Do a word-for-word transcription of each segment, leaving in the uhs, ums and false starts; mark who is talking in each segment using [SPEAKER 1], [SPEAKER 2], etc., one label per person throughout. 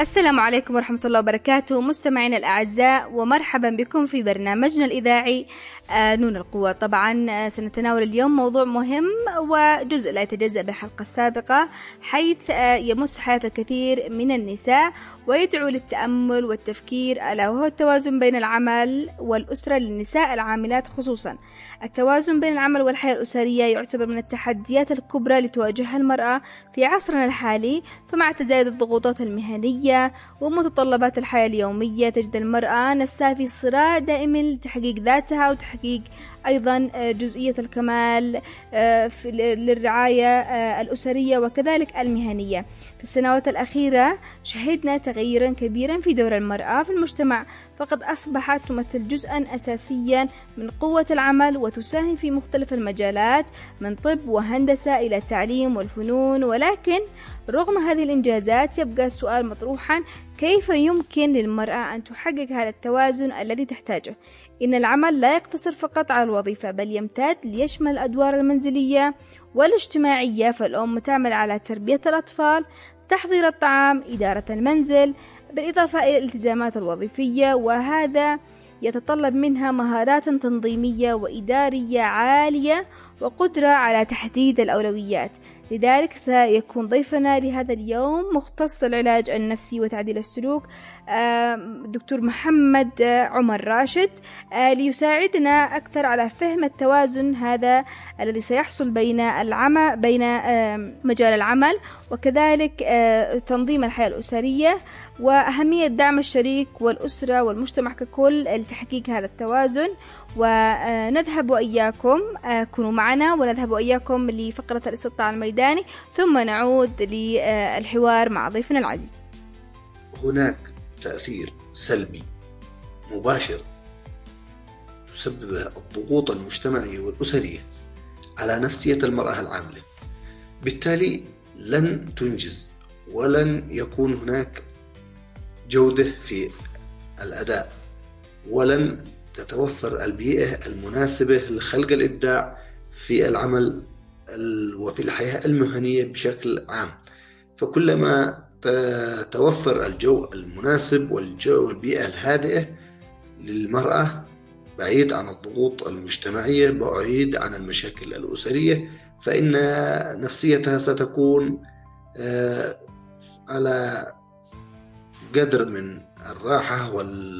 [SPEAKER 1] السلام عليكم ورحمة الله وبركاته، مستمعينا الأعزاء، ومرحبا بكم في برنامجنا الإذاعي آه نون القوة. طبعا آه سنتناول اليوم موضوع مهم وجزء لا يتجزأ بالحلقة السابقة، حيث آه يمس حياة الكثير من النساء ويدعو للتأمل والتفكير، ألا وهو التوازن بين العمل والأسرة للنساء العاملات خصوصا. التوازن بين العمل والحياة الأسرية يعتبر من التحديات الكبرى لتواجهها المرأة في عصرنا الحالي، فمع تزايد الضغوطات المهنية ومتطلبات الحياة اليومية تجد المرأة نفسها في صراع دائم لتحقيق ذاتها وتحقيق أيضا جزئية الكمال للرعاية الأسرية وكذلك المهنية. في السنوات الأخيرة شهدنا تغيرا كبيرا في دور المرأة في المجتمع، فقد أصبحت تمثل جزءا أساسيا من قوة العمل وتساهم في مختلف المجالات من طب وهندسة إلى التعليم والفنون. ولكن رغم هذه الإنجازات يبقى السؤال مطروحا: كيف يمكن للمرأة أن تحقق هذا التوازن الذي تحتاجه؟ إن العمل لا يقتصر فقط على الوظيفة، بل يمتد ليشمل الأدوار المنزلية والاجتماعية، فالأم تعمل على تربية الأطفال، تحضير الطعام، إدارة المنزل، بالإضافة إلى الالتزامات الوظيفية، وهذا يتطلب منها مهارات تنظيمية وإدارية عالية وقدرة على تحديد الأولويات. لذلك سيكون ضيفنا لهذا اليوم مختص العلاج النفسي وتعديل السلوك دكتور محمد عمر راشد، ليساعدنا أكثر على فهم التوازن هذا الذي سيحصل بين العمل بين مجال العمل وكذلك تنظيم الحياة الأسرية، وأهمية دعم الشريك والأسرة والمجتمع ككل لتحقيق هذا التوازن. ونذهب وإياكم، كونوا معنا ونذهب وإياكم لفقرة الاستطلاع الميداني، ثم نعود للحوار مع ضيفنا العزيز.
[SPEAKER 2] هناك تأثير سلبي مباشر تسببه الضغوط المجتمعية والأسرية على نفسية المرأة العاملة، بالتالي لن تنجز ولن يكون هناك جودة في الأداء، ولن تتوفر البيئة المناسبة لخلق الإبداع في العمل وفي الحياة المهنية بشكل عام. فكلما توفر الجو المناسب والجو البيئة الهادئة للمرأة بعيد عن الضغوط المجتمعية، بعيد عن المشاكل الأسرية، فإن نفسيتها ستكون على قدر من الراحة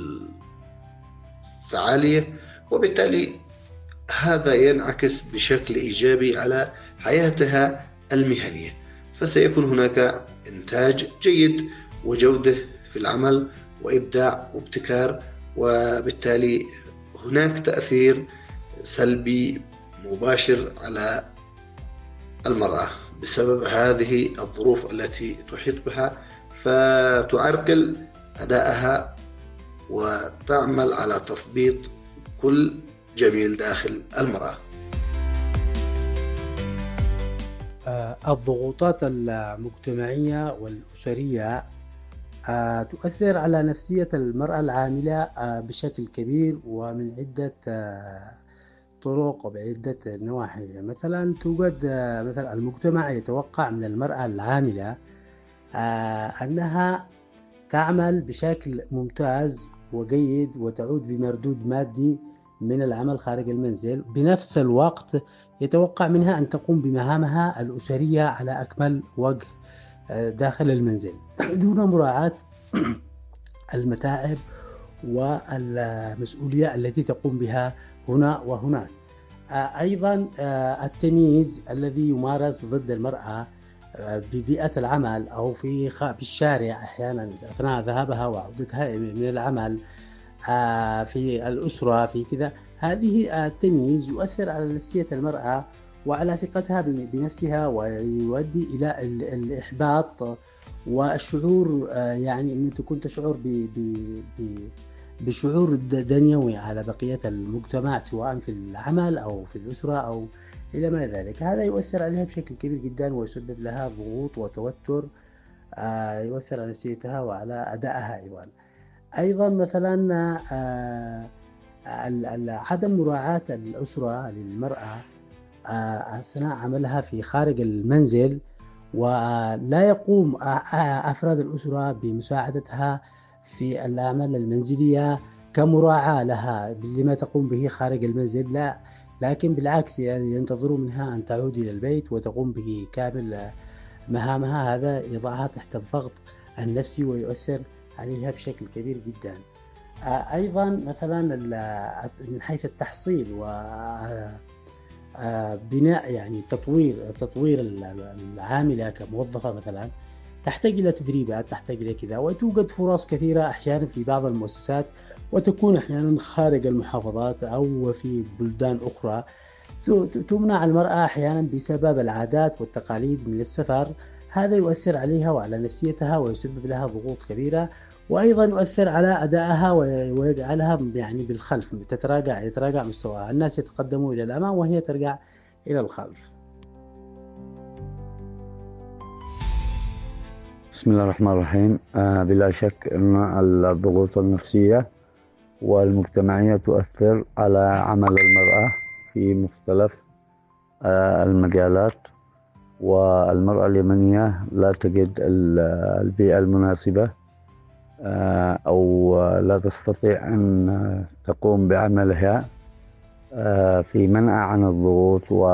[SPEAKER 2] والفعالية، وبالتالي هذا ينعكس بشكل إيجابي على حياتها المهنية، فسيكون هناك إنتاج جيد وجودة في العمل وإبداع وابتكار، وبالتالي هناك تأثير سلبي مباشر على المرأة بسبب هذه الظروف التي تحيط بها، فتعرقل أدائها وتعمل على تثبيط كل جميل داخل المرأة.
[SPEAKER 3] الضغوطات المجتمعية والأسرية تؤثر على نفسية المرأة العاملة بشكل كبير ومن عدة طرق وبعدة نواحي. مثلا توجد مثلا المجتمع يتوقع من المرأة العاملة أنها تعمل بشكل ممتاز وجيد وتعود بمردود مادي من العمل خارج المنزل، بنفس الوقت يتوقع منها أن تقوم بمهامها الأسرية على أكمل وجه داخل المنزل دون مراعاة المتاعب والمسؤولية التي تقوم بها هنا وهناك. أيضا التمييز الذي يمارس ضد المرأة ببيئة العمل أو في في الشارع أحيانا أثناء ذهابها وعودتها من العمل، في الأسرة، في كذا، هذه التمييز يؤثر على نفسية المرأة وعلى ثقتها بنفسها ويؤدي إلى الإحباط والشعور، يعني أن تكون تشعر بشعور دنيوي على بقية المجتمع سواء في العمل أو في الأسرة أو إلى ما ذلك. هذا يؤثر عليها بشكل كبير جدا ويسبب لها ضغوط وتوتر يؤثر على نفسيتها وعلى أدائها أيضا. أيضا مثلا عدم مراعاة الأسرة للمرأة أثناء عملها في خارج المنزل ولا يقوم أفراد الأسرة بمساعدتها في الأعمال المنزلية كمراعاة لها لما تقوم به خارج المنزل، لا، لكن بالعكس يعني ينتظروا منها أن تعود إلى البيت وتقوم بكامل مهامها. هذا يضعها تحت الضغط النفسي ويؤثر عليها بشكل كبير جدا. أيضا مثلا من حيث التحصيل وبناء يعني تطوير تطوير العاملة كموظفة مثلا تحتاج إلى تدريبات، تحتاج إلى كذا، وتوجد فرص كثيرة أحيانا في بعض المؤسسات وتكون أحيانا خارج المحافظات أو في بلدان أخرى. تمنع المرأة أحيانا بسبب العادات والتقاليد من السفر. هذا يؤثر عليها وعلى نفسيتها ويسبب لها ضغوط كبيرة، وأيضا يؤثر على أدائها ويجعلها يعني بالخلف، تتراجع يتراجع مستواها. الناس يتقدمون إلى الأمام وهي ترجع إلى الخلف.
[SPEAKER 4] بسم الله الرحمن الرحيم. آه بلا شك أن الضغوط النفسية والمجتمعية تؤثر على عمل المرأة في مختلف آه المجالات، والمرأة اليمنية لا تجد البيئة المناسبة آه أو لا تستطيع أن تقوم بعملها آه في منع عن الضغوط و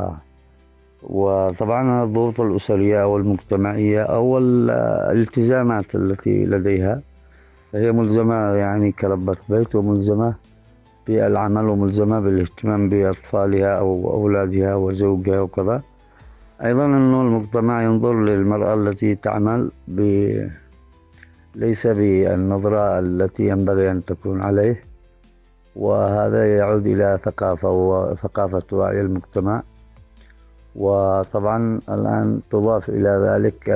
[SPEAKER 4] وطبعا الضغوط الأسرية أو المجتمعية أو الالتزامات التي لديها، فهي ملزمة يعني كربة بيت وملزمة بالعمل وملزمة بالاهتمام بأطفالها أو أولادها وزوجها وكذا. أيضا أنه المجتمع ينظر للمرأة التي تعمل ب... ليس بالنظرة التي ينبغي أن تكون عليه، وهذا يعود إلى ثقافة وثقافة وعي المجتمع. وطبعا الآن تضاف إلى ذلك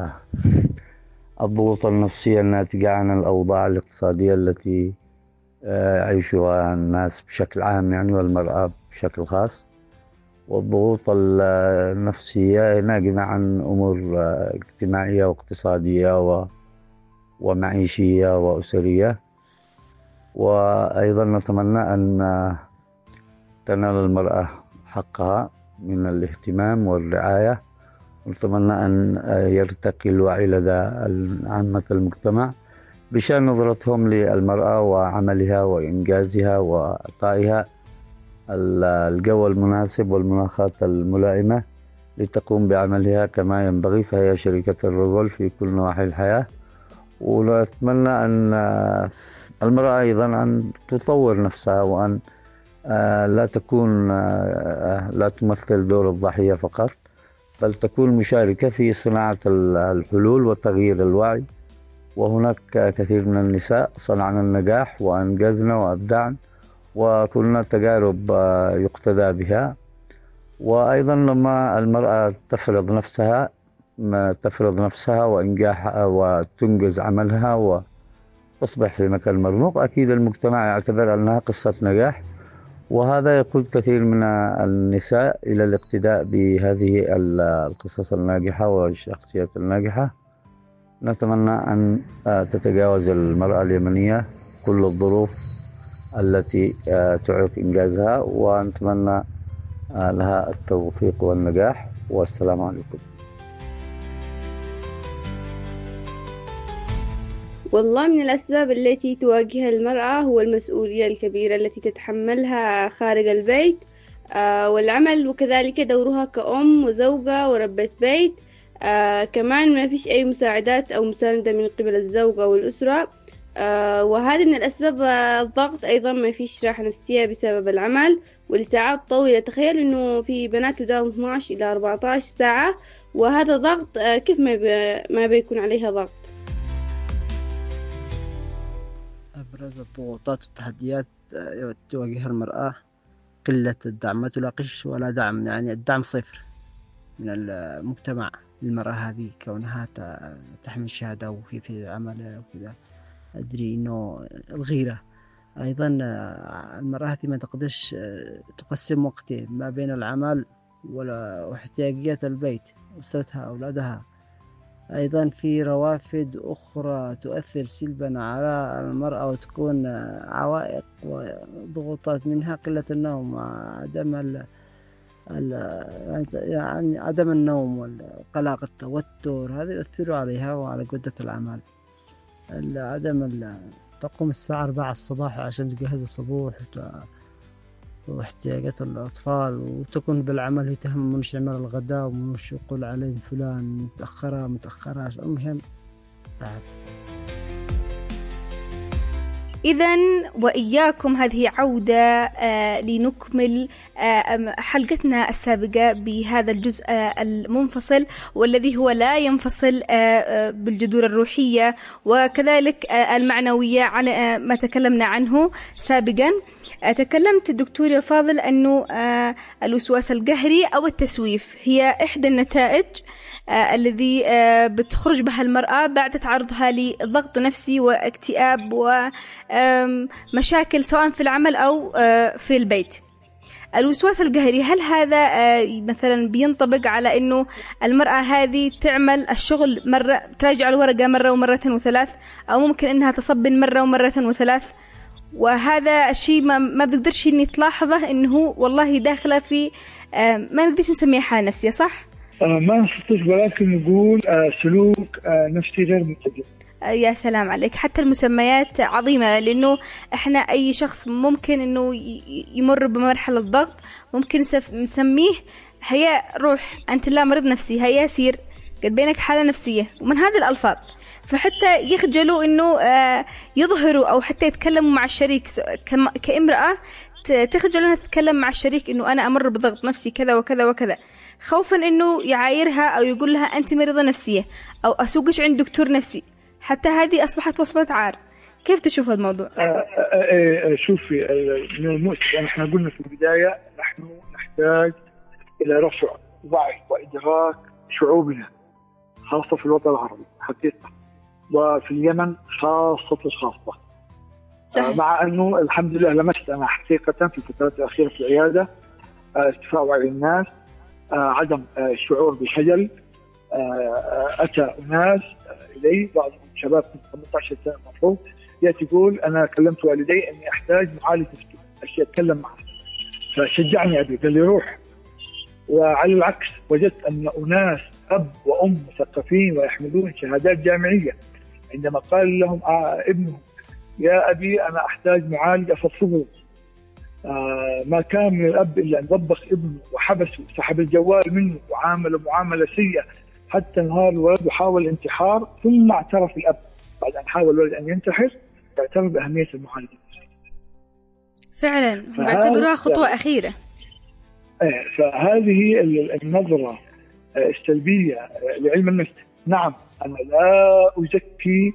[SPEAKER 4] الضغوط النفسية الناتجة عن الأوضاع الاقتصادية التي يعيشها الناس بشكل عام يعني والمرأة بشكل خاص، والضغوط النفسية ناجمة عن أمور اجتماعية واقتصادية ومعيشية وأسرية. وأيضا نتمنى أن تنال المرأة حقها من الاهتمام والرعاية، ونتمنى أن يرتقي الوعي لدى عامة المجتمع بشأن نظرتهم للمرأة وعملها وإنجازها وإعطائها الجو المناسب والمناخات الملائمة لتقوم بعملها كما ينبغي، فهي شريكة الرجل في كل نواحي الحياة. ونتمنى أن المرأة أيضا أن تطور نفسها وأن لا تكون لا تمثل دور الضحية فقط، بل تكون مشاركة في صناعة الحلول وتغيير الوعي. وهناك كثير من النساء صنعن النجاح وأنجزن وأبدعن وكلنا تجارب يقتدى بها. وأيضا لما المرأة تفرض نفسها ما تفرض نفسها وإنجاحها وتنجز عملها وتصبح في مكان مرموق، أكيد المجتمع يعتبر أنها قصة نجاح، وهذا يقود كثير من النساء إلى الاقتداء بهذه القصص الناجحة والشخصيات الناجحة. نتمنى أن تتجاوز المرأة اليمنية كل الظروف التي تعيق إنجازها، ونتمنى لها التوفيق والنجاح، والسلام عليكم.
[SPEAKER 5] والله من الأسباب التي تواجهها المرأة هو المسؤولية الكبيرة التي تتحملها خارج البيت آه والعمل، وكذلك دورها كأم وزوجة وربة بيت. آه كمان ما فيش أي مساعدات أو مساندة من قبل الزوجة والأسرة. آه وهذه من الأسباب. الضغط أيضا ما فيش راحة نفسية بسبب العمل ولساعات طويلة. تخيل إنه في بنات تداوم اثنا عشر إلى أربعة عشر ساعة، وهذا ضغط آه كيف ما, بي ما بيكون عليها ضغط.
[SPEAKER 6] أبرز الضغوطات والتحديات تواجهها المرأة قلة الدعم، ما تلاقيش ولا دعم، يعني الدعم صفر من المجتمع للمرأة هذه كونها تحمل شهادة وفي في عملها وكذا. أدري إنه الغيرة أيضا المرأة هذه ما تقدرش تقسم وقتها ما بين العمل واحتياجات البيت أسرتها أولادها. أيضا في روافد أخرى تؤثر سلبا على المرأة وتكون عوائق وضغوطات، منها قلة النوم وعدم يعني عدم النوم والقلق التوتر هذا يؤثر عليها وعلى جودة العمل. عدم تقوم الساعة أربعة الصباح عشان تجهز الصبوح واحتياجات الأطفال، وتكون بالعمل هي تهم منش يعمل الغداء ومنش يقول عليه فلان متأخرة متأخرة. المهم تعب.
[SPEAKER 1] إذن وإياكم هذه عودة آه لنكمل آه حلقتنا السابقة بهذا الجزء آه المنفصل والذي هو لا ينفصل آه بالجذور الروحية وكذلك آه المعنوية عن آه ما تكلمنا عنه سابقا. آه تكلمت الدكتور الفاضل أنه آه الوسواس القهري أو التسويف هي إحدى النتائج آه الذي آه بتخرج بها المرأة بعد تعرضها لضغط نفسي واكتئاب ومشاكل سواء في العمل أو آه في البيت. الوسواس القهري هل هذا آه مثلا بينطبق على أنه المرأة هذه تعمل الشغل مرة تراجع الورقة مرة ومرة وثلاث، أو ممكن أنها تصبن مرة ومرة وثلاث، وهذا الشيء ما, ما بتقدرش إني تلاحظه إنه والله داخلة في آه ما نقدرش نسميه حالة نفسية، صح؟
[SPEAKER 7] ما نستطيع ولكن نقول سلوك نفسي غير منتجب.
[SPEAKER 1] يا سلام عليك، حتى المسميات عظيمة، لأنه إحنا أي شخص ممكن إنه يمر بمرحلة ضغط ممكن نسميه هيا روح أنت لا مريض نفسي، هيا سير قد بينك حالة نفسية، ومن هذه الألفاظ. فحتى يخجلوا إنه يظهروا أو حتى يتكلموا مع الشريك كامرأة، تخجل أنها تتكلم مع الشريك إنه أنا أمر بضغط نفسي كذا وكذا وكذا، خوفا إنه يعايرها أو يقول لها أنت مريضة نفسية أو أسوقش عند دكتور نفسي. حتى هذه أصبحت وصمة عار. كيف تشوف الموضوع؟
[SPEAKER 7] شوفي، من المؤسف نحن قلنا في البداية نحن نحتاج إلى رفع وعي وإدراك شعوبنا خاصة في الوطن العربي حقيقة، وفي اليمن خاصة الخاصة. صحيح. مع أنه الحمد لله لمست أنا حقيقة في الفترات الأخيرة في العيادة ارتفاع وعي الناس، عدم الشعور بالخجل. أتى ناس إلي بعضهم شباب من ثمانية عشر سنة المفروض يأتي يقول أنا كلمت والدي أني أحتاج معالج نفسي أشي أتكلم معه، فشجعني أبي قال لي روح. وعلى العكس وجدت أن أناس أب وأم مثقفين ويحملون شهادات جامعية عندما قال لهم آه ابنهم يا أبي أنا أحتاج معالج أفضفضه، آه ما كان من الأب إلا أن ضبخ ابنه وحبسه وسحب الجوال منه وعامله معاملة سيئة حتى نهار الولد وحاول الانتحار، ثم اعترف الأب بعد أن حاول الولد أن ينتحر اعترف بأهمية المعالجة.
[SPEAKER 1] فعلا بعتبرها خطوة أخيرة.
[SPEAKER 7] فهذه النظرة السلبية لعلم النفس. نعم أنا لا أزكي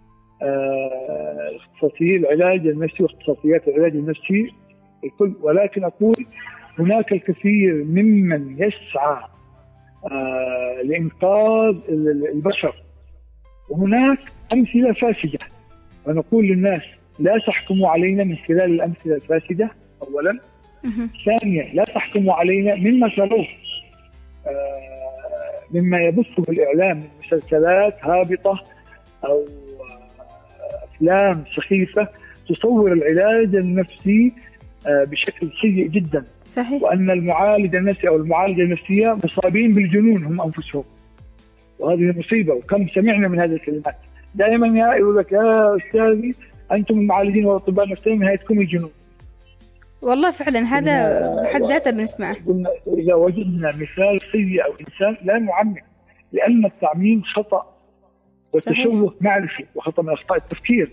[SPEAKER 7] اختصاصي العلاج النفسي واختصاصيات العلاج النفسي الكل، ولكن أقول هناك الكثير ممن يسعى لإنقاذ البشر، وهناك أمثلة فاسدة. ونقول للناس لا تحكموا علينا من خلال الأمثلة الفاسدة أولا. ثانيا لا تحكموا علينا مما تروه مما يبث بالإعلام من مسلسلات هابطة أو أفلام سخيفة تصور العلاج النفسي بشكل سيء جدا.
[SPEAKER 1] صحيح.
[SPEAKER 7] وأن المعالج النفسي أو المعالجة النفسية مصابين بالجنون هم أنفسهم، وهذه مصيبة. وكم سمعنا من هذه الكلمات دائما يا يقول لك يا أستاذي أنتم المعالجين والأطباء النفسيين نهايتكم الجنون.
[SPEAKER 1] والله فعلا هذا حد ذاته بنسمعه.
[SPEAKER 7] إذا وجدنا مثال سيء أو إنسان لا نعمم، لأن التعميم خطأ وتشوه معرفي وخطأ من أخطاء التفكير.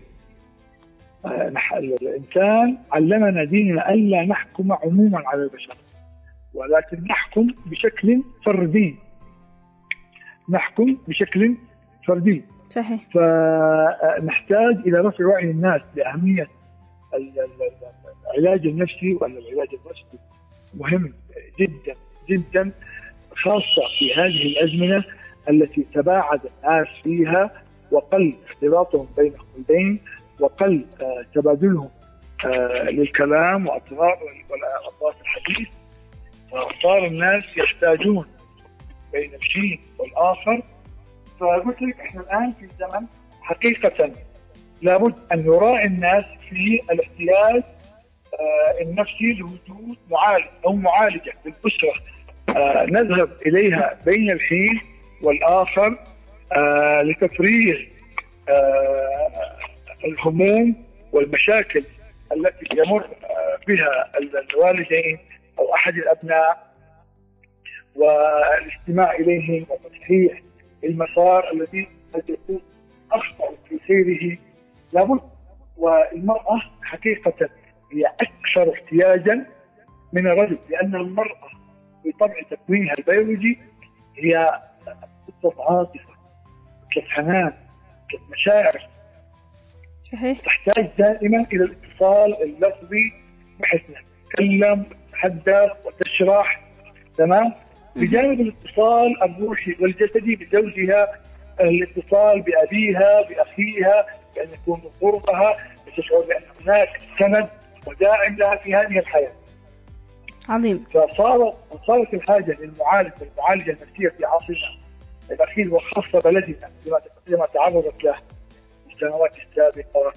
[SPEAKER 7] الإنسان علمنا ديننا ألا نحكم عموما على البشر، ولكن نحكم بشكل فردي، نحكم بشكل فردي.
[SPEAKER 1] صحيح.
[SPEAKER 7] فنحتاج إلى رفع وعي الناس بأهمية العلاج النفسي، وأن العلاج النفسي مهم جدا جدا، خاصة في هذه الأزمنة التي تباعد الناس فيها وقل اختلاطهم بينهم البين وقل آه تبادلهم آه للكلام وأطراف الحديث، وصار الناس يحتاجون بين الشيء والآخر. فقلت لك احنا الآن في زمن حقيقة لابد أن يراعي الناس في الاحتياج آه النفسي لوجود معالج أو معالجة للأسرة آه نذهب إليها بين الحين والآخر آه لتفريغ آه الهموم والمشاكل التي يمر بها الوالدين أو أحد الأبناء، والاستماع إليهم وتصحيح المسار الذي قد يكون أخطأ في سيره. لابد، والمرأة حقيقة هي أكثر احتياجا من الرجل، لأن المرأة بطبع تكوينها البيولوجي هي قصة عاطفة، قصة حنان، قصة مشاعر.
[SPEAKER 1] صحيح.
[SPEAKER 7] تحتاج دائما إلى الاتصال اللفظي بحيث تتكلم وتتحدث وتشرح، تمام؟ بجانب الاتصال الروحي والجسدي بزوجها، الاتصال بأبيها بأخيها، بأن يكون قربها، بتشعر بأن هناك سند وداعم لها في هذه الحياة.
[SPEAKER 1] عظيم.
[SPEAKER 7] فصارت صارت الحاجة للمعالج والمعالجة النفسية في عصرنا الأخير وخاصة بلدنا لما تعرضت له السنوات السابقة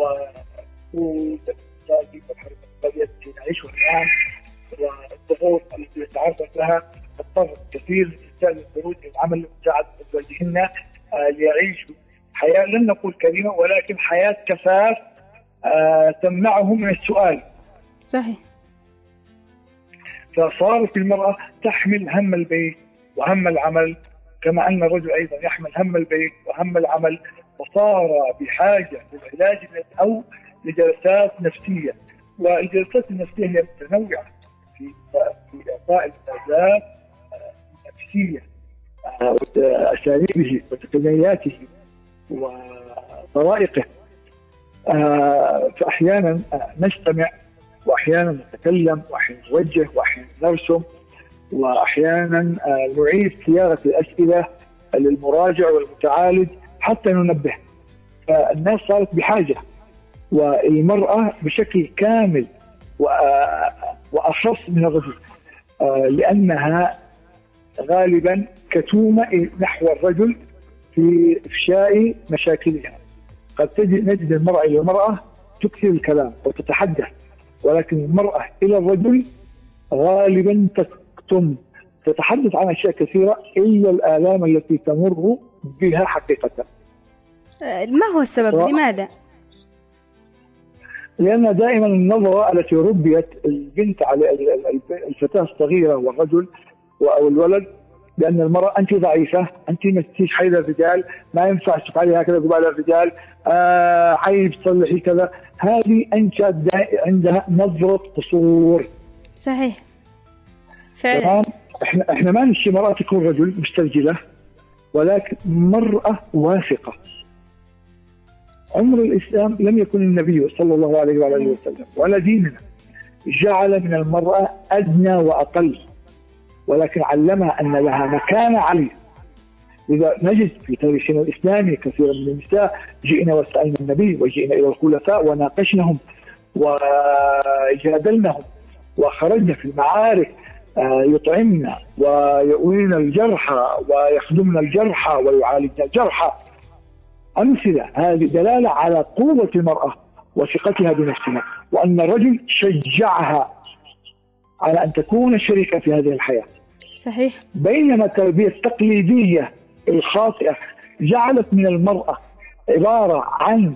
[SPEAKER 7] والتجارب والحرب التي نعيشها الآن والضغوط التي تعرضت لها، اضطر كثير من النساء للخروج من العمل لمساعدة أزواجهن ليعيشوا حياة لن نقول كريمة ولكن حياة كفاف تمنعهم من السؤال.
[SPEAKER 1] صحيح.
[SPEAKER 7] فصارت المرأة تحمل هم البيت وهم العمل كما أن الرجل أيضا يحمل هم البيت وهم العمل، وصار بحاجة للعلاج أو لجلسات نفسية. والجلسات النفسية هي متنوعة في في إعطاء العلاجات النفسية وأساليبه وتقنياته وطرائقه. فأحيانا نستمع وأحيانا نتكلم وأحيانا نوجه وأحيانا نرسم وأحيانا نعيد صياغة الأسئلة للمراجع والمتعالج حتى ننبه. فالناس صارت بحاجة، والمرأة بشكل كامل وأخص من الرجل، لأنها غالبا كتومة نحو الرجل في إفشاء مشاكلها. قد تجد نجد المرأة إلى المرأة تكثر الكلام وتتحدث، ولكن المرأة إلى الرجل غالبا تكتم، تتحدث عن أشياء كثيرة إلا الآلام التي تمر بها حقيقة.
[SPEAKER 1] ما هو السبب؟ و... لماذا؟
[SPEAKER 7] لأن دائما النظرة التي ربيت البنت على الفتاة الصغيرة والرجل أو الولد بأن المرأة أنت ضعيفة، أنت ما تسيش حيل الرجال، ما ينفع تفعلي هكذا قبال الرجال، آه عيب تصلحي كذا. هذه أنشأت عندها نظرة قصور.
[SPEAKER 1] صحيح فعلا.
[SPEAKER 7] احنا احنا ما نشي مرأة تكون رجل مسترجلة، ولكن مرأة واثقة. عمر الإسلام لم يكن النبي صلى الله عليه وعلى اله وسلم ولا ديننا جعل من المرأة أدنى وأقل، ولكن علمها أن لها مكانة عالية. إذا نجد في تاريخنا الإسلامي كثيرا من النساء جئنا وسألنا النبي وجئنا إلى الخلفاء وناقشناهم وجادلناهم وخرجنا في المعارك يطعمنا ويؤوين الجرحى ويخدمنا الجرحى ويعالجنا الجرحى. أمثلة هذه دلالة على قوة المرأة وثقتها بنفسها، وأن الرجل شجعها على أن تكون شريكة في هذه الحياة.
[SPEAKER 1] صحيح.
[SPEAKER 7] بينما التربية التقليدية الخاطئة جعلت من المرأة عبارة عن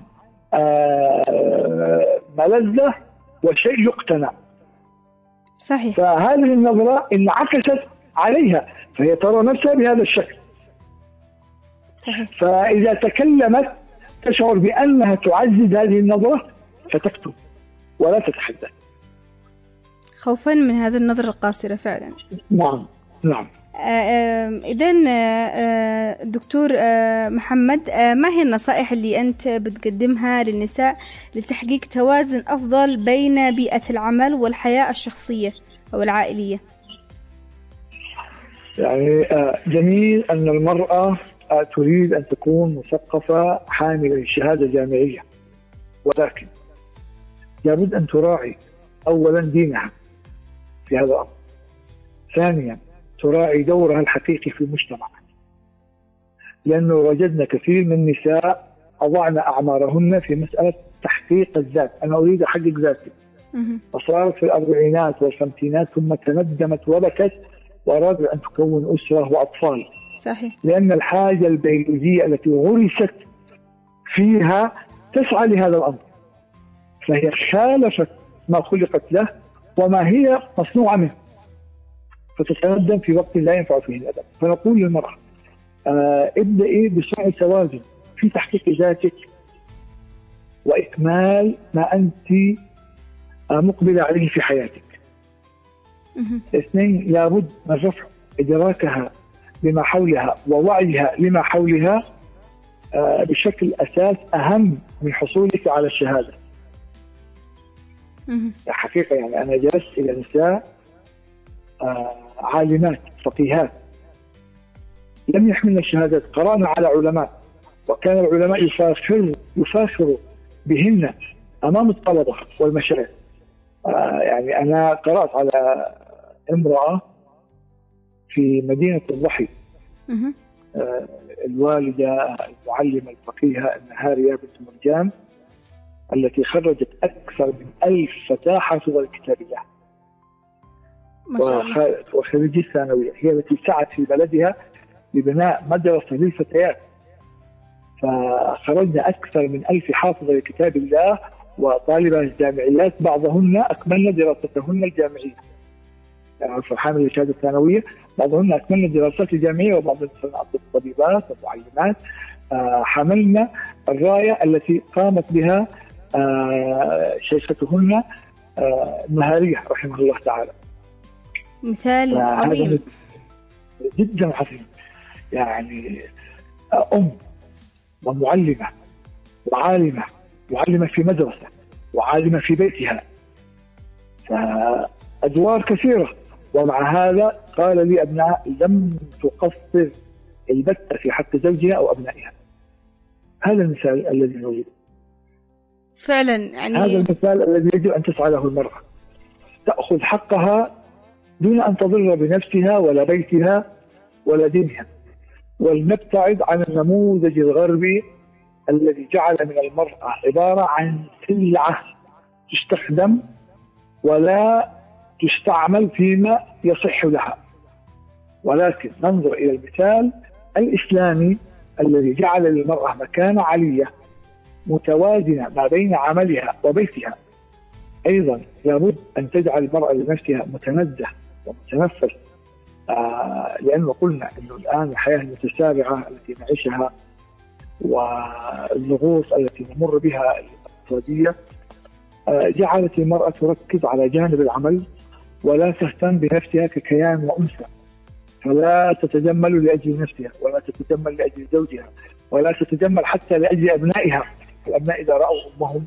[SPEAKER 7] ملذة وشيء يقتنع.
[SPEAKER 1] صحيح.
[SPEAKER 7] فهذه النظرة انعكست عليها فهي ترى نفسها بهذا الشكل.
[SPEAKER 1] صحيح.
[SPEAKER 7] فإذا تكلمت تشعر بأنها تعزز هذه النظرة فتكتب ولا تتحدث،
[SPEAKER 1] خوفا من هذه النظرة القاصرة فعلا.
[SPEAKER 7] نعم نعم.
[SPEAKER 1] إذن دكتور محمد، ما هي النصائح اللي أنت بتقدمها للنساء لتحقيق توازن أفضل بين بيئة العمل والحياة الشخصية أو العائلية؟
[SPEAKER 7] يعني جميل أن المرأة تريد أن تكون مثقفة حاملة شهادة جامعية، ولكن لابد أن تراعي أولا دينها في هذا الأمر، ثانيا تراعي دورها الحقيقي في المجتمع، لأنه وجدنا كثير من النساء أضعن أعمارهن في مسألة تحقيق الذات. أنا أريد أحقق ذاتي، فصارت في الأربعينات والخمسينات ثم تندمت وبكت وأرادوا أن تكون أسرة وأطفال.
[SPEAKER 1] صحيح.
[SPEAKER 7] لأن الحاجة البيولوجية التي غرست فيها تسعى لهذا الأمر، فهي خالفت ما خلقت له وما هي مصنوعة منه، فتتقدم في وقت لا ينفع فيه الأدب. فنقول للمرأة آه ابدأي بصنع توازن في تحقيق ذاتك وإكمال ما أنت آه مقبلة عليه في حياتك. اثنين، لابد من رفع إدراكها بما حولها ووعيها لما حولها آه بشكل أساس أهم من حصولك على الشهادة. حقيقة يعني أنا جلست إلى نساء آه عالمات فقيهات لم يحملن الشهادات، قرأنا على علماء وكان العلماء يفاخر يفاخروا بهن أمام الطلبة والمشايخ. آه يعني أنا قرأت على امرأة في مدينة الضحي، آه الوالدة المعلمة الفقيهة النهارية بنت مرجان التي خرجت أكثر من ألف فتاة حافظة لكتاب الله وخريجي الثانوية، هي التي سعت في بلدها لبناء مدرسة للفتيات، فخرجنا أكثر من ألف حافظة لكتاب الله وطالبات جامعيات بعضهن أكملن دراستهن الجامعية، يعني فرحان للشهادة الثانوية، بعضهن أكملن دراسات الجامعية وبعضهن طبيبات ومعلمات. آه حملنا الراية التي قامت بها آه شيختهن آه مهارية رحمه الله تعالى.
[SPEAKER 1] مثال عظيم
[SPEAKER 7] جدا عظيم، يعني أم ومعلمة وعالمة، معلمة في مدرسة وعالمة في بيتها، فأدوار كثيرة. ومع هذا قال لي أبناء لم تقصر البتة في حق زوجها أو أبنائها. هذا المثال الذي نريده
[SPEAKER 1] فعلا، يعني
[SPEAKER 7] هذا المثال الذي يجب أن تسعى له المرأة، تأخذ حقها دون أن تضر بنفسها ولا بيتها ولا دينها. ولنبتعد عن النموذج الغربي الذي جعل من المرأة عبارة عن سلعة تستخدم ولا تستعمل فيما يصح لها، ولكن ننظر إلى المثال الإسلامي الذي جعل للمرأة مكانة عالية متوازنة ما بين عملها وبيتها. أيضا لابد أن تجعل المرأة لنفسها متنزه ومتنفس، آه لأنه قلنا أنه الآن الحياة المتسارعة التي نعيشها والضغوط التي نمر بها الاقتصادية آه جعلت المرأة تركز على جانب العمل ولا تهتم بنفسها ككيان وأنثى، فلا تتجمل لأجل نفسها ولا تتجمل لأجل زوجها ولا تتجمل حتى لأجل أبنائها. الأبناء إذا رأوا أمهم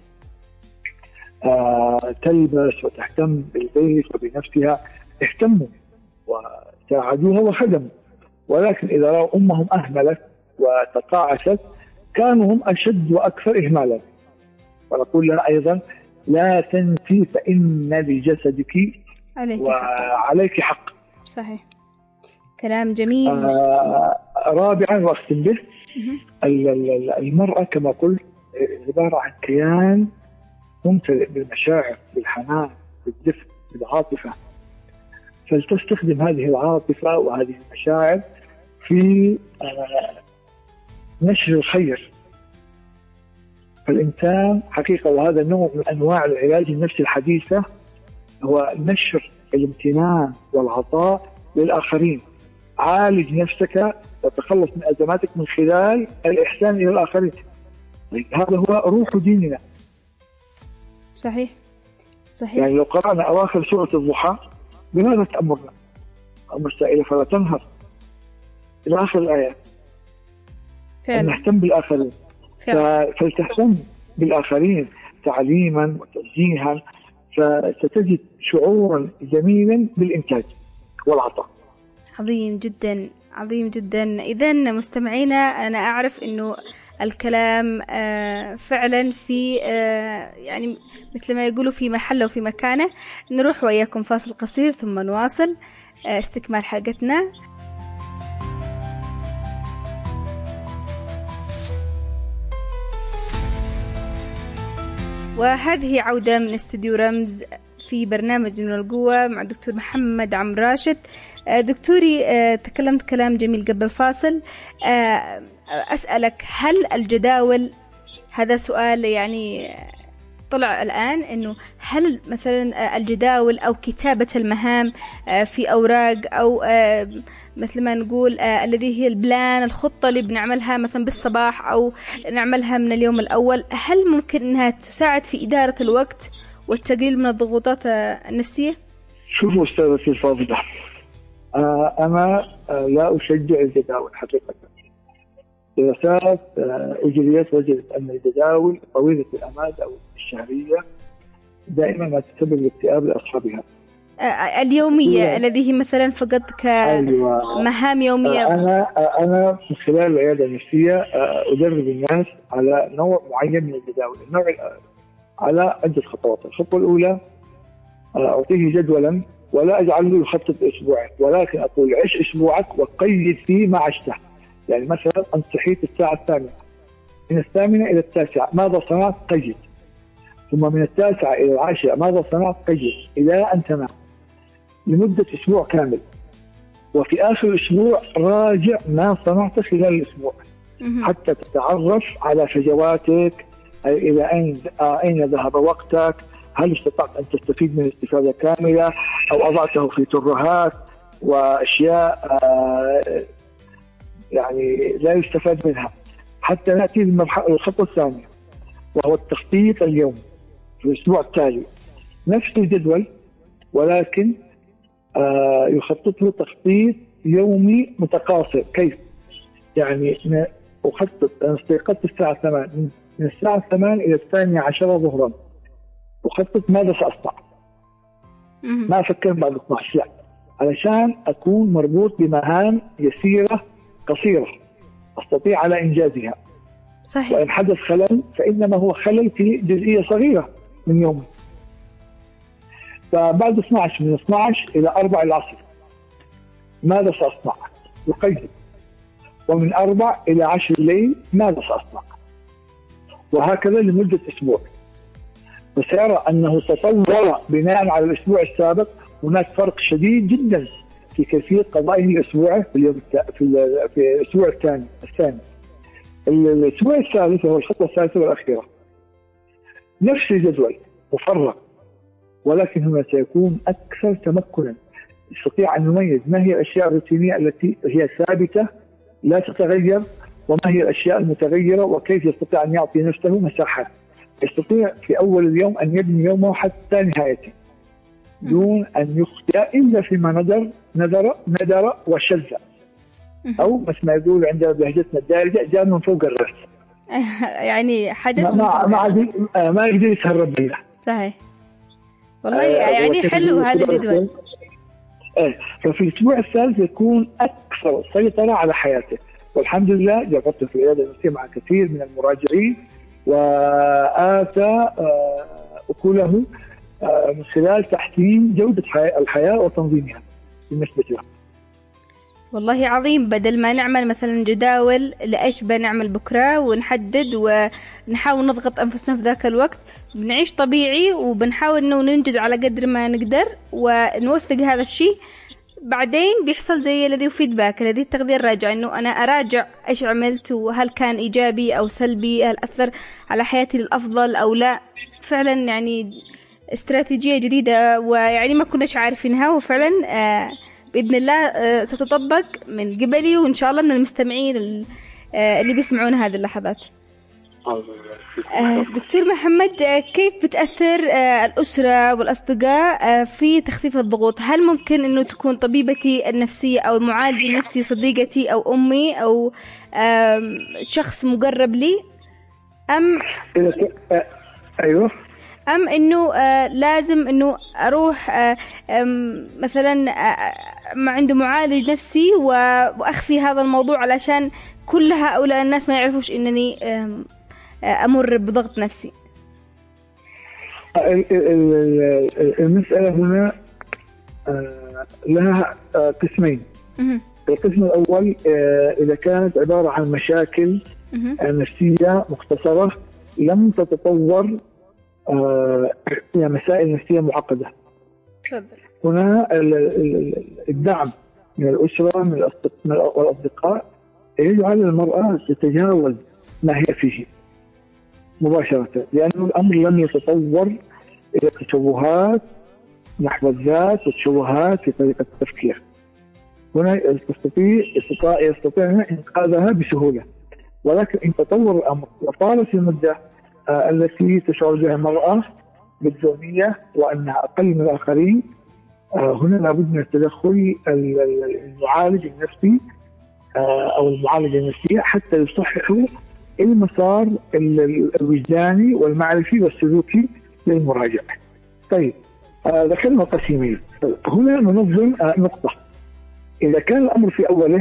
[SPEAKER 7] آه تلبس وتهتم بالبيت وبنفسها اهتموا وساعدوها وخدموا، ولكن إذا رأوا أمهم أهملت وتقاعست كانوا هم أشد وأكثر إهمالا. ونقول لها أيضا لا تنسي فإن لجسدك
[SPEAKER 1] عليك
[SPEAKER 7] وعليك حق.
[SPEAKER 1] صحيح، كلام جميل.
[SPEAKER 7] آه رابعا وأختم به، المرأة كما قلت عبارة عن كيان ممتلئ بالمشاعر، بالحنان، بالدفء، بالعاطفة، فلتستخدم هذه العاطفة وهذه المشاعر في نشر الخير. فالإنسان حقيقة، وهذا نوع من أنواع العلاج النفسي الحديثة، هو نشر الامتنان والعطاء للآخرين. عالج نفسك وتخلص من أزماتك من خلال الإحسان إلى الآخرين. هذا هو روح ديننا.
[SPEAKER 1] صحيح صحيح.
[SPEAKER 7] يعني لو قرأنا أواخر سورة الضحى بماذا تأمرنا؟ أمر السائلة فلا تنهر إلى آخر الآيات.
[SPEAKER 1] فعلا.
[SPEAKER 7] نهتم بالآخرين، فلتهتم بالآخرين تعليما وتوجيها، فستجد شعورا جميلا بالإنتاج والعطاء.
[SPEAKER 1] عظيم جدا عظيم جدا. إذن مستمعينا، أنا أعرف أنه الكلام فعلا في يعني مثل ما يقولوا في محله وفي مكانه. نروح وإياكم فاصل قصير ثم نواصل استكمال حلقتنا. وهذه عودة من استديو رمز في برنامج نور القوة مع الدكتور محمد عمرو راشد. دكتوري تكلمت كلام جميل قبل الفاصل، أسألك هل الجداول، هذا سؤال يعني طلع الآن، إنه هل مثلا الجداول أو كتابة المهام في أوراق أو مثل ما نقول الذي هي البلان، الخطة اللي بنعملها مثلا بالصباح أو نعملها من اليوم الأول، هل ممكن أنها تساعد في إدارة الوقت والتقليل من الضغوطات النفسية؟
[SPEAKER 7] شوفوا أستاذتي الفاضلة، أنا لا أشجع الجداول حقيقة. دراسات أجريت وجدت أن الجداول طويلة الأمد أو الشهرية دائما ما تسبب الاكتئاب لأصحابها.
[SPEAKER 1] اليومية الذي هي مثلا فقط كمهام يومية.
[SPEAKER 7] أنا أنا من خلال العيادة النفسية أدرب الناس على نوع معين من الجداول. النوع على عدة خطوات. الخطوة الأولى أعطيه جدولا ولا أجعل له يخطط أسبوعين، ولكن أقول عيش أسبوعك وقيد فيه ما عشته. يعني مثلا أنت صحيت الساعة الثامنة، من الثامنة إلى التاسعة ماذا صنعت؟ قيد. ثم من التاسعة إلى العاشرة ماذا صنعت؟ قيد إلى أن تنام لمدة أسبوع كامل. وفي آخر الأسبوع راجع ما صنعت خلال الأسبوع حتى تتعرف على فجواتك، إلى أين أين ذهب وقتك، هل استطعت أن تستفيد من استفادة كاملة أو أضعته في ترهات وأشياء يعني لا يستفاد منها. حتى نأتي للخطوة الثانية وهو التخطيط اليومي في الأسبوع التالي. نفس الجدول ولكن آه يخطط له تخطيط يومي متقاصر. كيف؟ يعني أخطط أنا استيقظت الساعة ثمانية، من الساعة ثمانية إلى الثانية عشرة ظهرا أخطط ماذا سأصنع. ما أفكر بعد اثني عشر، لا، علشان أكون مربوط بمهام يسيرة قصيرة أستطيع على إنجازها.
[SPEAKER 1] صحيح.
[SPEAKER 7] وإن حدث خلل فإنما هو خلل في جزئية صغيرة من يومي. فبعد اثني عشر، من اثني عشر إلى أربعة العصر ماذا سأصنع؟ يقيد. ومن أربعة إلى عشر الليل ماذا سأصنع؟ وهكذا لمدة أسبوع. وسيرى أنه تطور بناء على الأسبوع السابق. هناك فرق شديد جدا في كيفية قضائه الأسبوع في اليوم التا... في, ال... في الأسبوع الثاني الثاني الأسبوع الثالث هو الخطوة الثالثة والأخيرة. نفس الجدول مفرغ، ولكن هنا سيكون أكثر تمكنا. يستطيع أن يميز ما هي الأشياء الروتينية التي هي ثابتة لا تتغير، وما هي الأشياء المتغيرة، وكيف يستطيع أن يعطي نفسه مساحات. يستطيع في أول اليوم أن يبني يومه حتى نهايته دون أن يخطئ إلا فيما ندر ندر ندر وشذ، أو مثل ما يقول عندنا بلهجتنا الدارجة جاء من فوق الرأس.
[SPEAKER 1] يعني حدث
[SPEAKER 7] ما ما ما يقدر يتهرب منه.
[SPEAKER 1] صحيح والله. آه يعني حلو هذا الجدول.
[SPEAKER 7] إيه، ففي الأسبوع الثالث يكون أكثر سيطرة على حياته. والحمد لله جربت في العيادة النفسية مع كثير من المراجعين وآتى أكله من خلال تحسين جودة الحياة وتنظيمها بالنسبة له.
[SPEAKER 1] والله عظيم. بدل ما نعمل مثلا جداول لإيش بنعمل بكرة ونحدد ونحاول نضغط أنفسنا في ذاك الوقت، بنعيش طبيعي وبنحاول إنه ننجز على قدر ما نقدر ونوثق هذا الشيء. بعدين بيحصل زي الذي فيدباك، الذي التغذية الراجع، إنه أنا أراجع إيش عملت وهل كان إيجابي أو سلبي، هل أثر على حياتي للأفضل أو لا. فعلا يعني استراتيجية جديدة ويعني ما كناش عارفينها، وفعلا آه بإذن الله آه ستطبق من قبلي وإن شاء الله من المستمعين آه اللي بيسمعون هذه اللحظات. آه دكتور محمد، آه كيف بتأثر آه الأسرة والأصدقاء آه في تخفيف الضغوط؟ هل ممكن أنه تكون طبيبتي النفسية أو المعالج النفسي صديقتي أو أمي أو آه شخص مقرب لي، أم
[SPEAKER 7] أيوه
[SPEAKER 1] أم إنه آه لازم إنه أروح آه مثلا آه ما عنده معالج نفسي وأخفي هذا الموضوع علشان كل هؤلاء الناس ما يعرفوش إنني آه أمر بضغط نفسي؟
[SPEAKER 7] المسألة هنا لها قسمين. القسم الأول إذا كانت عبارة عن مشاكل نفسية مختصرة لم تتطور آه يعني مسائل نفسية معقدة.
[SPEAKER 1] تفضل.
[SPEAKER 7] هنا الدعم من الأسرة من الأصدقاء يجعل المرأة تتجاوز ما هي فيه مباشرة، لأن الأمر لم يتطور إلى تشوهات نحو الذات وتشوهات في طريقة التفكير. هنا تستطيع يستطيع يستطيع إنقاذها بسهولة، ولكن إن تطور الأمر وطالت المدة آه التي تشعر بها المرأة بالدونية وأنها أقل من الآخرين، آه هنا لابد من التدخل المعالج النفسي آه أو المعالجة النفسية حتى يصححوا المسار الوجداني والمعرفي والسلوكي للمراجع. طيب آه ذكرنا قسيمين، هنا ننظم آه نقطة. إذا كان الأمر في أوله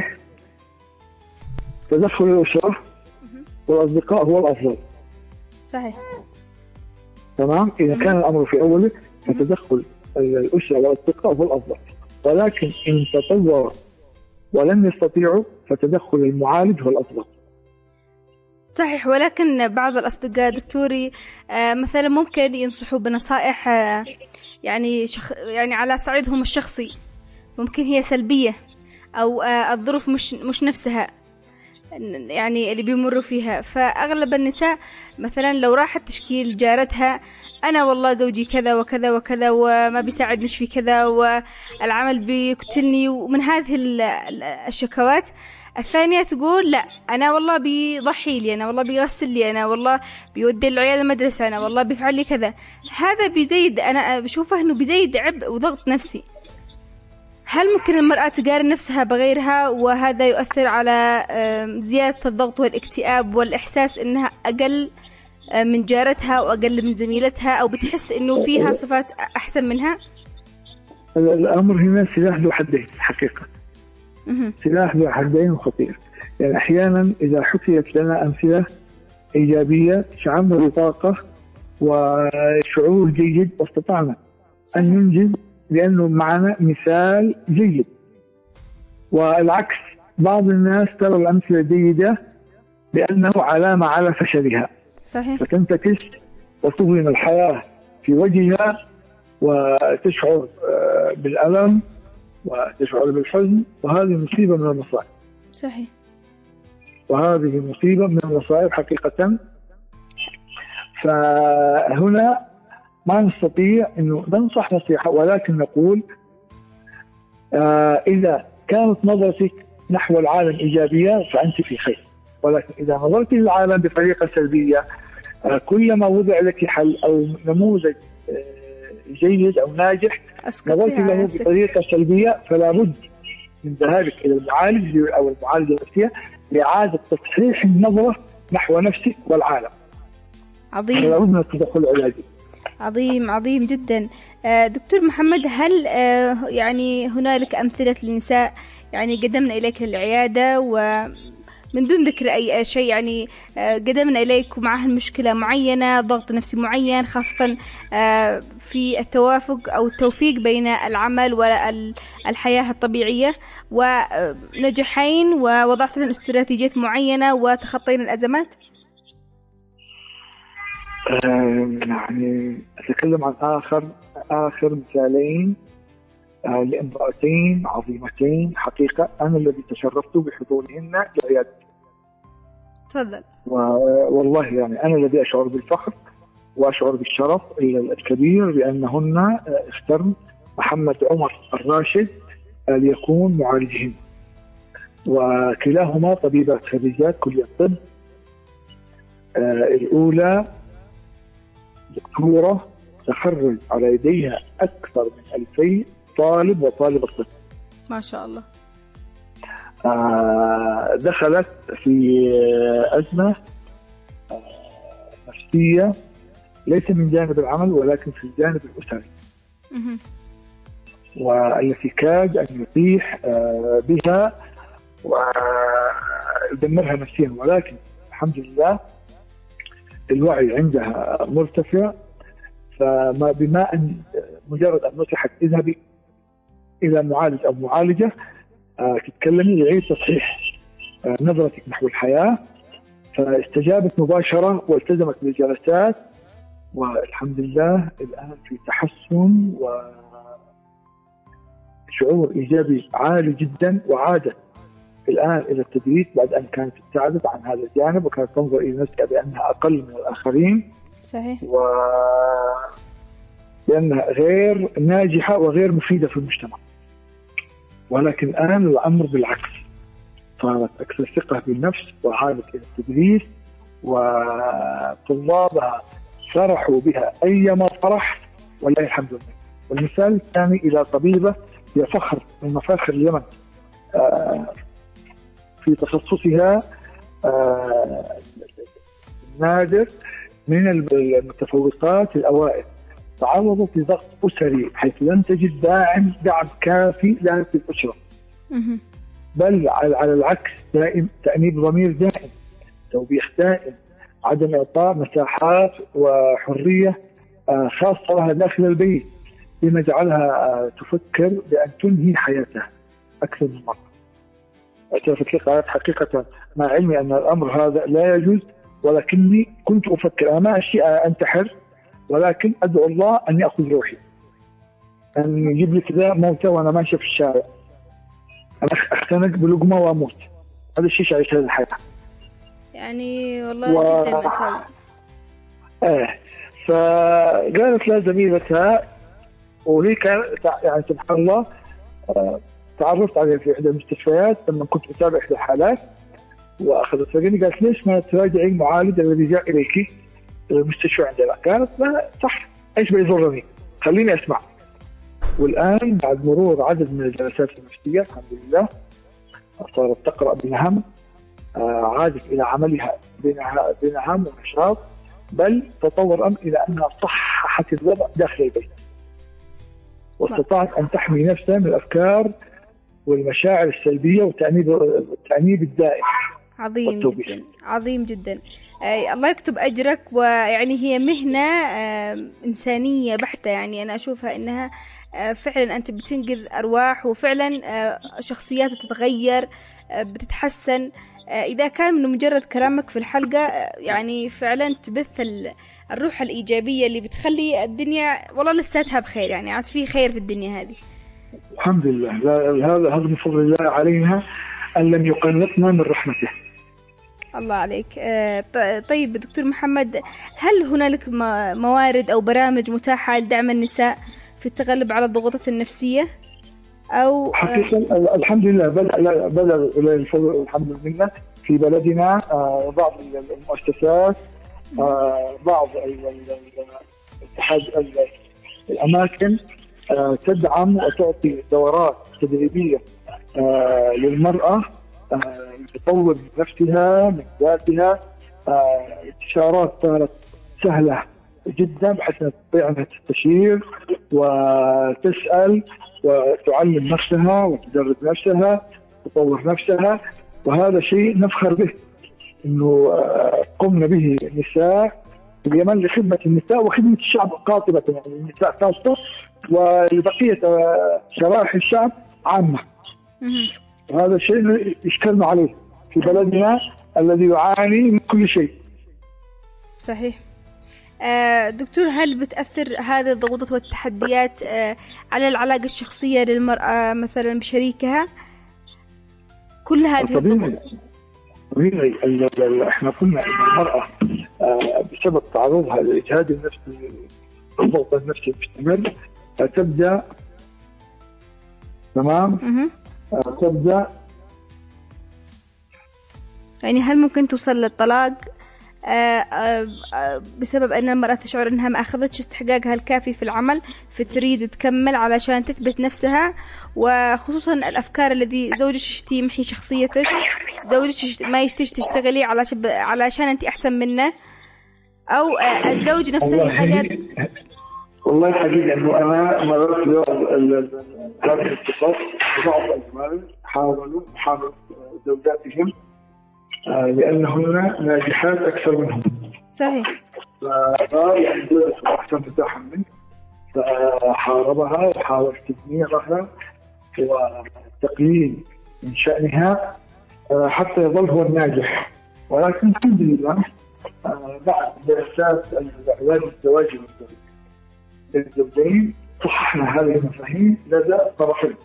[SPEAKER 7] تدخل الأسرة والأصدقاء هو الأفضل.
[SPEAKER 1] صحيح.
[SPEAKER 7] تمام. إذا كان الأمر في أوله فتدخل الأسرة والأصدقاء هو الأفضل، ولكن إن تطور ولم يستطيعوا فتدخل المعالج هو الأفضل.
[SPEAKER 1] صحيح. ولكن بعض الأصدقاء دكتوري آه مثلا ممكن ينصحوا بنصائح آه يعني شخ يعني على صعيدهم الشخصي ممكن هي سلبية، أو آه الظروف مش مش نفسها يعني اللي بيمروا فيها. فأغلب النساء مثلا لو راحت تشكيل جارتها أنا والله زوجي كذا وكذا وكذا وما بيساعدنيش في كذا والعمل بيقتلني، ومن هذه الشكوات الثانية تقول لا أنا والله بيضحي لي، أنا والله بيغسل لي، أنا والله بيودي العيال المدرسة، أنا والله بيفعل لي كذا. هذا بيزيد، أنا بشوفه أنه بيزيد عبء وضغط نفسي. هل ممكن المرأة تقارن نفسها بغيرها وهذا يؤثر على زيادة الضغط والاكتئاب والإحساس أنها أقل من جارتها وأقل من زميلتها، أو بتحس أنه فيها صفات أحسن منها؟
[SPEAKER 7] الأمر هنا سلاح ذو حدين حقيقة. سلاح ذو حدين وخطير. يعني أحيانا إذا حكيت لنا أمثلة إيجابية شعرنا بطاقة وشعور جيد واستطعنا أن ننجز لأنه معنا مثال جيد، والعكس بعض الناس ترى الأمثلة الجيدة بأنه علامة على فشلها.
[SPEAKER 1] صحيح.
[SPEAKER 7] فتنتكس وتظلم الحياة في وجهها وتشعر بالألم وتشعر بالحزن، وهذه مصيبة من المصائب.
[SPEAKER 1] صحيح.
[SPEAKER 7] وهذه مصيبة من المصائب حقيقة. فهنا ما نستطيع أنه ننصح نصيحة، ولكن نقول آه إذا كانت نظرتك نحو العالم إيجابية فأنت في خير، ولكن إذا نظرت للعالم بطريقة سلبية آه كلما وضع لك حل أو نموذج آه جيد أو ناجح نظرت له بطريقة سلبية، فلا بد من ذهابك إلى المعالج أو المعالجة النفسية لإعادة تصحيح النظرة نحو نفسك والعالم.
[SPEAKER 1] عظيم.
[SPEAKER 7] فلا بد من التدخل العلاجي.
[SPEAKER 1] عظيم عظيم جدا. دكتور محمد، هل يعني هنالك أمثلة للنساء يعني قدمنا إليك للعيادة ومن دون ذكر أي شيء يعني قدمنا إليك ومعها مشكلة معينة، ضغط نفسي معين، خاصة في التوافق أو التوفيق بين العمل والحياة الطبيعية، ونجحين ووضعت لهم استراتيجيات معينة وتخطينا الأزمات؟
[SPEAKER 7] يعني أتكلم عن آخر آخر مثالين آه لامرأتين عظيمتين حقيقة أنا الذي تشرفت بحضورهن لعيادتي.
[SPEAKER 1] تفضل.
[SPEAKER 7] والله يعني أنا الذي أشعر بالفخر وأشعر بالشرف الكبير بأنهن اخترن محمد عمر الراشد ليكون معالجهن، وكلاهما طبيبات خريجات كلية الطب. آه الأولى دكتورة تخرج على يديها أكثر من ألفي طالب وطالبة طب
[SPEAKER 1] ما شاء الله.
[SPEAKER 7] آه دخلت في أزمة آه نفسية ليس من جانب العمل ولكن في الجانب الأسري، والتي كاد أن يطيح آه بها ويدمرها نفسيا، ولكن الحمد لله الوعي عندها مرتفع. فما بما أن مجرد أن نصحت اذهبي إلى معالج أو معالجة آه تتكلمي يعيد تصحيح آه نظرتك نحو الحياة، فاستجابت مباشرة والتزمت بالجلسات والحمد لله الآن في تحسن وشعور إيجابي عالي جدا، وعادت الآن إلى التدريس بعد أن كانت ابتعدت عن هذا الجانب وكانت تنظر إلى نفسها بأنها أقل من الآخرين.
[SPEAKER 1] صحيح.
[SPEAKER 7] وبأنها غير ناجحة وغير مفيدة في المجتمع. ولكن الآن الأمر بالعكس، صارت أكثر ثقة بالنفس وعادت إلى التدريس، وطلابها فرحوا بها أيما فرح والله الحمد لله. والمثال الثاني إلى طبيبة هي فخر من مفاخر اليمن في تخصصها النادر من المتفوقات الأوائل، تعرضت لضغط أسري حيث لم تجد داعم دعم كافي لها في الأسرة، بل على العكس دائم تأنيب ضمير دائم، توبيخ دائم، عدم إعطاء مساحات وحرية خاصة لها داخل البيت، بما جعلها تفكر بأن تنهي حياتها أكثر من مرة. اعترفت لي قالت حقيقة مع علمي أن الأمر هذا لا يجوز، ولكني كنت أفكر أنا ما أشياء أنتحر، ولكن أدعو الله أن يأخذ روحي، أن يجيب لي كذا موتة وأنا ماشي في الشارع، أنا أختنق بلقمة وأموت. هذا الشيء شعيش هذه الحياة
[SPEAKER 1] يعني والله و... جدا مأساوي.
[SPEAKER 7] آه فقالت لها زميلتها، وهي كان يعني سبحان الله آه تعرفت عليه في إحدى المستشفيات لما كنت أتابع إحدى الحالات، وأخذت رقمي قالت ليش ما تراجعي المعالج الذي جاء إليك المستشفى عندنا؟ قالت لا صح، إيش بيضرني، خليني أسمع. والآن بعد مرور عدد من الجلسات النفسية الحمد لله صارت تقرأ بنهم، آه عادت إلى عملها بنهم ونشاط، بل تطور الأمر إلى أنها صححت الوضع داخل البيت، واستطاعت أن تحمي نفسها من الأفكار والمشاعر السلبية والتأنيب التأنيب الدائم.
[SPEAKER 1] عظيم جدا، عظيم جدا. آه الله يكتب أجرك. ويعني هي مهنة آه إنسانية بحتة، يعني أنا أشوفها إنها آه فعلا أنت بتنقذ أرواح، وفعلا آه شخصيات تتغير آه بتتحسن آه إذا كان من مجرد كلامك في الحلقة آه يعني فعلا تبث الروح الإيجابية اللي بتخلي الدنيا والله لساتها بخير، يعني عاد في خير في الدنيا هذه
[SPEAKER 7] الحمد لله. هذا هذا من فضل الله علينا أن لم يقنطنا من رحمته.
[SPEAKER 1] الله عليك. طيب دكتور محمد، هل هنالك موارد أو برامج متاحة لدعم النساء في التغلب على الضغوطات النفسية؟ أو
[SPEAKER 7] حقيقة الحمد لله بدأ بدأ الفضل الحمد لله في بلدنا بعض المؤسسات، بعض الاتحاد الأماكن تدعم وتعطي دورات تدريبية للمرأة تطور من نفسها من ذاتها. استشارات صارت سهلة جدا بحيث تستطيع أنها تستشير وتسأل وتعلم نفسها وتدرب نفسها تطور نفسها، وهذا شيء نفخر به إنه قمنا به النساء اليمن لخدمة النساء وخدمة الشعب قاطبة، يعني النساء خاصة وبقية شرائح الشعب عامة. وهذا الشيء اشكلنا عليه في بلدنا الذي يعاني من كل شيء.
[SPEAKER 1] صحيح. آه دكتور، هل بتأثر هذه الضغوطات والتحديات آه على العلاقة الشخصية للمرأة مثلا بشريكها؟ كل هذه
[SPEAKER 7] الضغوطات طبيعي. احنا قلنا ان المرأة آه بسبب تعرضها للإجهاد النفسي الضغط النفسي المستمر تبدأ تمام آه تبدأ
[SPEAKER 1] يعني هل ممكن توصل للطلاق آه آه آه بسبب أن المرأة تشعر أنها ما أخذتش استحقاقها الكافي في العمل، فتريد تكمل علشان تثبت نفسها، وخصوصا الأفكار الذي زوجك يمحي شخصيتك، زوجك ما يشتيش تشتغلي علشان علشان أنت أحسن منه، أو آه الزوج نفسه يخليها.
[SPEAKER 7] والله حقيقة أنه أنا مررت بهذا الاتصال ببعض الأزواج حاولوا محاولة زوجاتهم لأنهن ناجحات أكثر منهم.
[SPEAKER 1] صحيح.
[SPEAKER 7] فقال يعني زوجته أحسن تتاحم منه، فحاربها وحاول تدميرها وتقليل من شأنها حتى يظل هو الناجح. ولكن الحمد لله بعد دراسات العلاج الزواجي للزوجين صححنا هذه المفاهيم لدى الطرفين.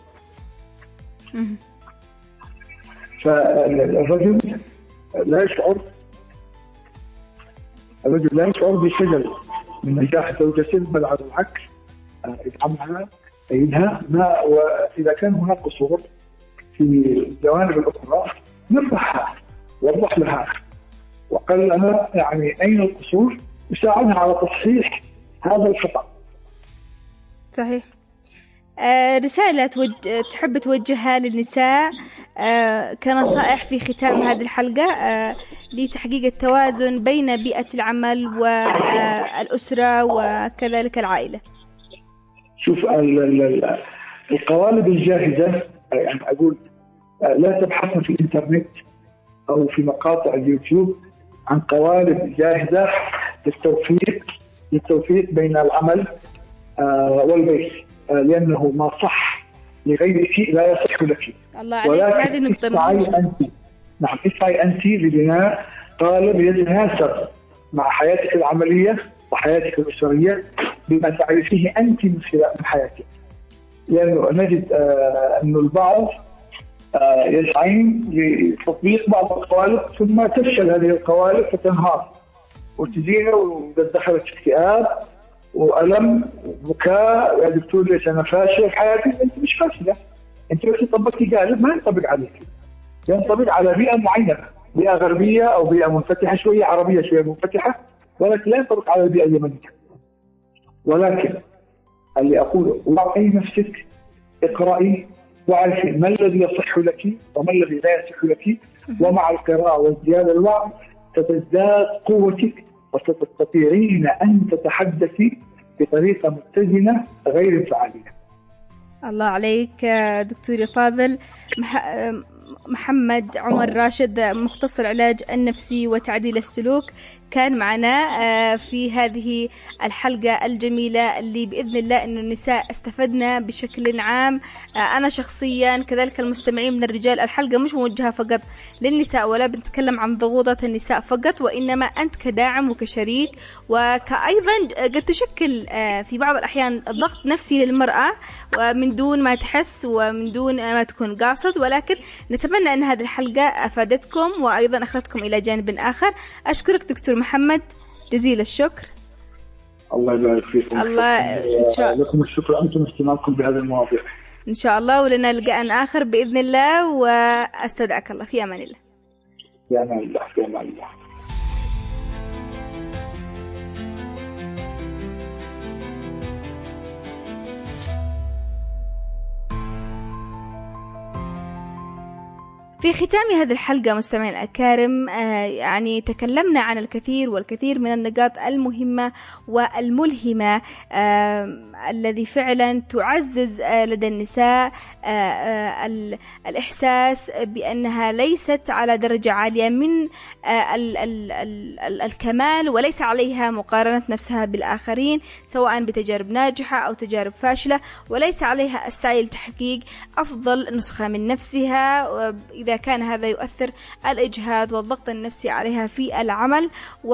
[SPEAKER 7] فالرجل لا يشعر الرجل لا يشعر بخجل من نجاح زوجته، بل على العكس يدعمها يدها ما، وإذا كان هناك قصور في الجوانب الأخرى نصحها وضح لها وقال لها يعني أين القصور، يساعدها على تصحيح هذا الخطأ.
[SPEAKER 1] صحيح. آه رسالة توج... تحب توجهها للنساء آه كنصائح في ختام هذه الحلقة آه لتحقيق التوازن بين بيئة العمل والأسرة وكذلك العائلة؟
[SPEAKER 7] شوف القوالب الجاهزة، يعني أقول لا تبحثن في الإنترنت أو في مقاطع اليوتيوب عن قوالب جاهزة للتوفيق للتوفيق بين العمل والبيت، لأنه ما صح لغيرك لا يصح لك.
[SPEAKER 1] الله عليك، هذه نقطة مهمة.
[SPEAKER 7] أنت نعم اسعي أنت لبناء قالب يتناسب مع حياتك العملية وحياتك الأسرية بما تعرفيه أنت من خلال حياتك، لأنه نجد آه أن البعض آه يسعين لتطبيق بعض القوالب ثم تفشل هذه القوالب فتنهار وتجينا ودخلت اكتئاب وألم وبكاء. يا دكتور ليش أنا فاشل في حياتي؟ أنت مش فاشلة، أنت بس طبقتي قالب ما ينطبق عليك، ينطبق على بيئة معينة، بيئة غربية أو بيئة منفتحة شوية، عربية شوية منفتحة، ولكن لا ينطبق على البيئة اليمنية. ولكن اللي أقوله وعي نفسك، اقرأي وعرفي ما الذي يصح لك وما الذي لا يصح لك، ومع القراءة وازدياد الوعي ستزداد قوتك وستستطيعين أن تتحدثي بطريقة متزنة غير انفعالية.
[SPEAKER 1] الله عليك دكتور فاضل. محمد عمر راشد، مختص العلاج النفسي وتعديل السلوك، كان معنا في هذه الحلقة الجميلة اللي بإذن الله أن النساء استفدنا بشكل عام. أنا شخصيا كذلك المستمعين من الرجال، الحلقة مش موجهة فقط للنساء ولا بنتكلم عن ضغوطات النساء فقط، وإنما أنت كداعم وكشريك وكأيضا قد تشكل في بعض الأحيان ضغط نفسي للمرأة ومن دون ما تحس ومن دون ما تكون قاصد. ولكن نتمنى أن هذه الحلقة أفادتكم وأيضا أخذتكم إلى جانب آخر. أشكرك دكتور محمد جزيل الشكر.
[SPEAKER 7] الله يبارك فيكم.
[SPEAKER 1] الله إن شاء الله.
[SPEAKER 7] لكم الشكر أنتم استماعكم بهذه المواضيع.
[SPEAKER 1] إن شاء الله، ولنا لقاء آخر بإذن الله، وأستودعك الله في أمان الله.
[SPEAKER 7] في أمان الله. في أمان الله.
[SPEAKER 1] في ختام هذه الحلقة مستمعين الأكارم، آه يعني تكلمنا عن الكثير والكثير من النقاط المهمة والملهمة آه الذي فعلا تعزز آه لدى النساء آه آه الإحساس بأنها ليست على درجة عالية من آه ال ال ال ال الكمال، وليس عليها مقارنة نفسها بالآخرين سواء بتجارب ناجحة أو تجارب فاشلة، وليس عليها السعي لتحقيق أفضل نسخة من نفسها إذا كان هذا يؤثر الإجهاد والضغط النفسي عليها في العمل.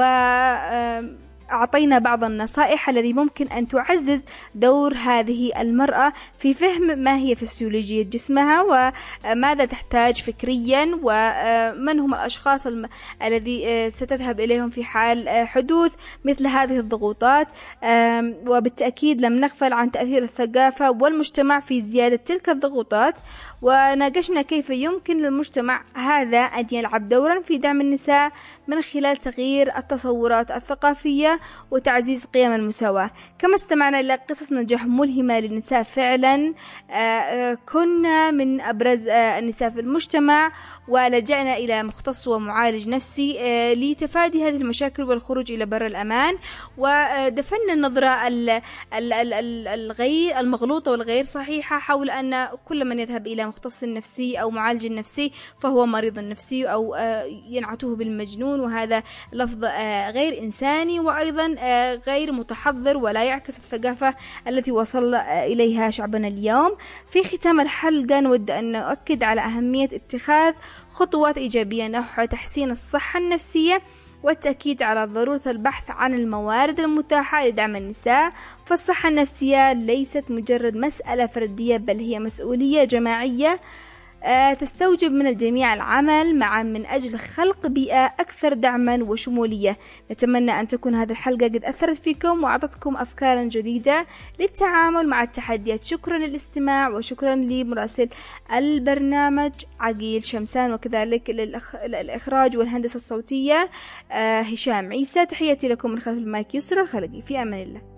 [SPEAKER 1] وأعطينا بعض النصائح التي ممكن أن تعزز دور هذه المرأة في فهم ما هي فسيولوجية جسمها وماذا تحتاج فكريا، ومن هم الأشخاص الذي ستذهب إليهم في حال حدوث مثل هذه الضغوطات. وبالتأكيد لم نغفل عن تأثير الثقافة والمجتمع في زيادة تلك الضغوطات، وناقشنا كيف يمكن للمجتمع هذا أن يلعب دورا في دعم النساء من خلال تغيير التصورات الثقافية وتعزيز قيم المساواة. كما استمعنا إلى قصص نجاح ملهمة للنساء فعلا كنا من أبرز النساء في المجتمع، ولجأنا إلى مختص ومعالج نفسي لتفادي هذه المشاكل والخروج إلى بر الأمان، ودفنا النظرة الغير المغلوطة والغير صحيحة حول أن كل من يذهب إلى مختص نفسي أو معالج نفسي فهو مريض نفسي أو ينعته بالمجنون، وهذا لفظ غير إنساني وأيضا غير متحضر ولا يعكس الثقافة التي وصل إليها شعبنا اليوم. في ختام الحلقة نود أن نؤكد على أهمية اتخاذ خطوات إيجابية نحو تحسين الصحة النفسية والتأكيد على ضرورة البحث عن الموارد المتاحة لدعم النساء، فالصحة النفسية ليست مجرد مسألة فردية بل هي مسؤولية جماعية تستوجب من الجميع العمل معا من أجل خلق بيئة أكثر دعما وشمولية. نتمنى أن تكون هذه الحلقة قد أثرت فيكم وأعطتكم أفكارا جديدة للتعامل مع التحديات. شكرا للاستماع، وشكرا لمراسل البرنامج عقيل شمسان، وكذلك للإخراج والهندسة الصوتية هشام عيسى. تحياتي لكم من خلف المايك يسرى الخلقي، في أمان الله.